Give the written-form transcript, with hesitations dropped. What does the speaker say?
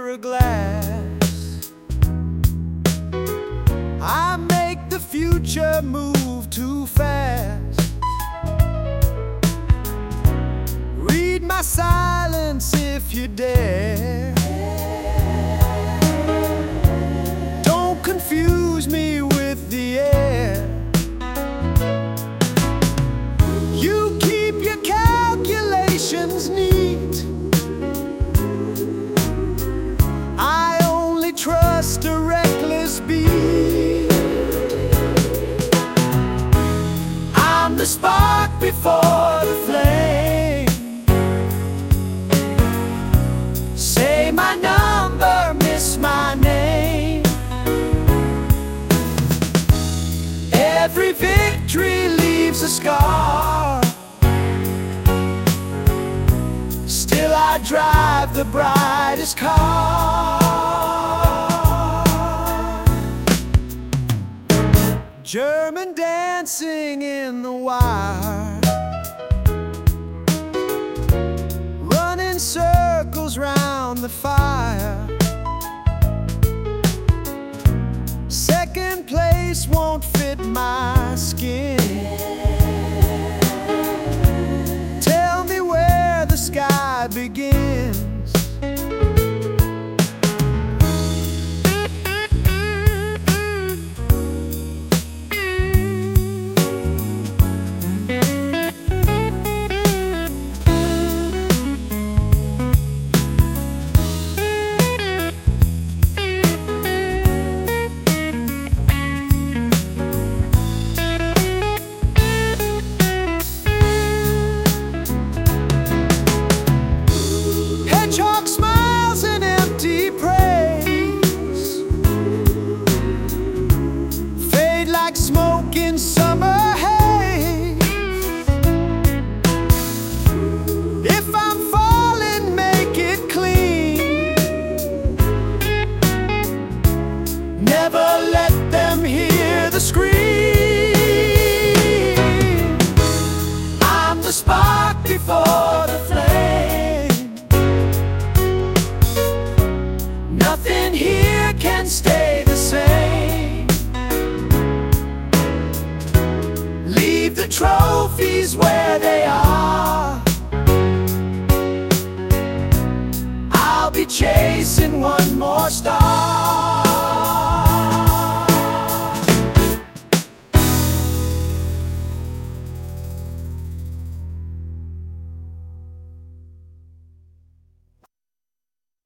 under a glass. I make the future move too fast. Read my silence if you dare. Don't confuse me with the air. You keep your calculations neat. I only trust a reckless beat. I'm the spark before the flame. Say my number, miss my name. Every victory leaves a scar. Still I drive the brightest car. German dancing in the wire, running circles round the fire. Second place won't fit my skin. Tell me where the sky begins. Hedgehog smiles in empty praise, fade like smoke in summer haze. If I'm falling, make it clean. Never let them hear the scream. I'm the spark before the flame. Nothing here can stay the same. Leave the trophies where they are. I'll be chasing one more star.